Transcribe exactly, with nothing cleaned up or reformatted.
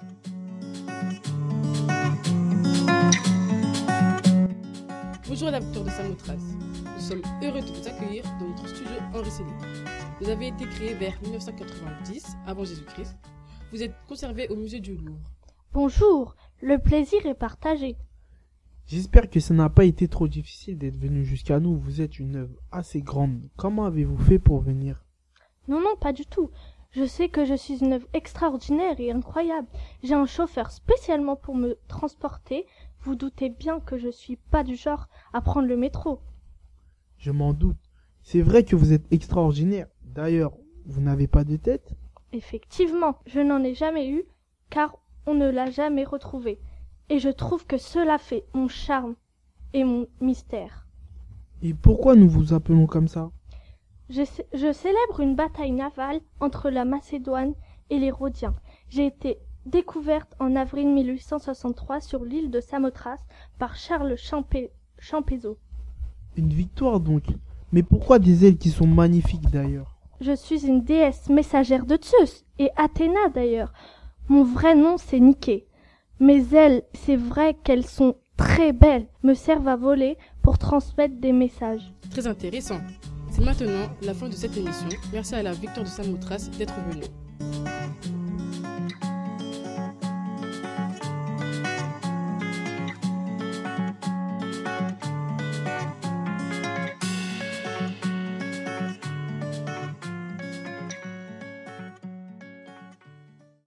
Bonjour à la victoire de Samothrace. Nous sommes heureux de vous accueillir dans notre studio Henri Selick. Vous avez été créé vers mille neuf cent quatre-vingt-dix, avant Jésus-Christ. Vous êtes conservé au musée du Louvre. Bonjour, le plaisir est partagé. J'espère que ça n'a pas été trop difficile d'être venu jusqu'à nous. Vous êtes une œuvre assez grande. Comment avez-vous fait pour venir? Non, non, pas du tout. Je sais que je suis une œuvre extraordinaire et incroyable. J'ai un chauffeur spécialement pour me transporter. Vous doutez bien que je suis pas du genre à prendre le métro. Je m'en doute. C'est vrai que vous êtes extraordinaire. D'ailleurs, vous n'avez pas de tête? Effectivement, je n'en ai jamais eu, car on ne l'a jamais retrouvé. Et je trouve que cela fait mon charme et mon mystère. Et pourquoi nous vous appelons comme ça? Je, je célèbre une bataille navale entre la Macédoine et les Rhodiens. J'ai été découverte en avril mille huit cent soixante-trois sur l'île de Samothrace par Charles Champé, Champézot. Une victoire donc. Mais pourquoi des ailes qui sont magnifiques d'ailleurs? Je suis une déesse messagère de Zeus et Athéna d'ailleurs. Mon vrai nom c'est Niké. Mes ailes, c'est vrai qu'elles sont très belles, me servent à voler pour transmettre des messages. Très intéressant. C'est maintenant la fin de cette émission. Merci à la victoire de Samothrace d'être venue.